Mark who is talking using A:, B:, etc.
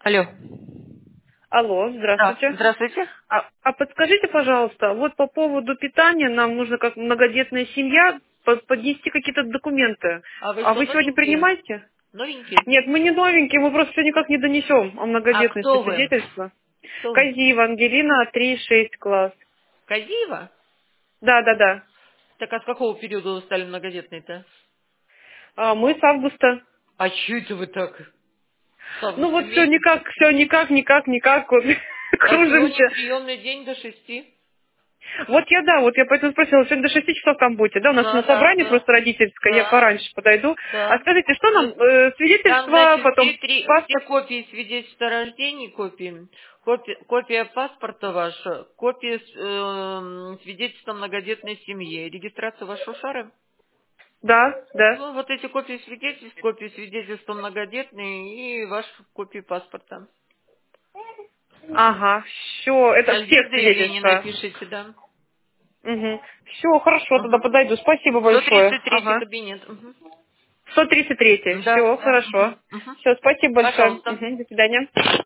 A: Алло.
B: Алло,
A: Да,
B: здравствуйте.
A: здравствуйте.
B: А подскажите, пожалуйста, вот по поводу питания нам нужно, как многодетная семья, поднести какие-то документы.
A: А вы
B: А
A: что,
B: вы сегодня
A: новенькие?
B: принимаете?
A: Новенькие?
B: Нет, мы не новенькие, мы просто все никак не донесем о
A: А
B: многодетности
A: кто вы?
B: свидетельства.
A: Кто вы?
B: Казиева Ангелина, 3,6 класс.
A: Казиева?
B: Да.
A: Так а с какого периода вы стали многодетной-то?
B: А мы с августа.
A: А че это вы так? С
B: Ну
A: августа
B: вот все
A: месяца?
B: никак, вот
A: А сегодня
B: кружимся.
A: приемный день до 6.
B: Вот я поэтому спросила, сегодня до 6 часов там будете, да? У нас на
A: Да, да,
B: собрание
A: да.
B: просто родительское, я
A: Да,
B: пораньше подойду. А
A: да.
B: скажите, что нам,
A: Там,
B: свидетельство,
A: значит,
B: потом
A: все
B: паспорт?
A: копии свидетельства о рождении, копия паспорта ваша, копия свидетельства о многодетной семье, регистрация вашего шара.
B: Да.
A: Ну, вот эти копии свидетельства многодетные и ваши копии паспорта.
B: Ага, все, это
A: Дальше
B: всех
A: заявление
B: свидетельства.
A: напишите, да.
B: Угу. Все, хорошо, тогда
A: Угу.
B: подойду. Спасибо большое.
A: 133
B: Ага.
A: кабинет. Угу.
B: 133.
A: Да,
B: Все,
A: да.
B: хорошо.
A: Угу.
B: Все, спасибо большое.
A: Пожалуйста.
B: Угу, до свидания.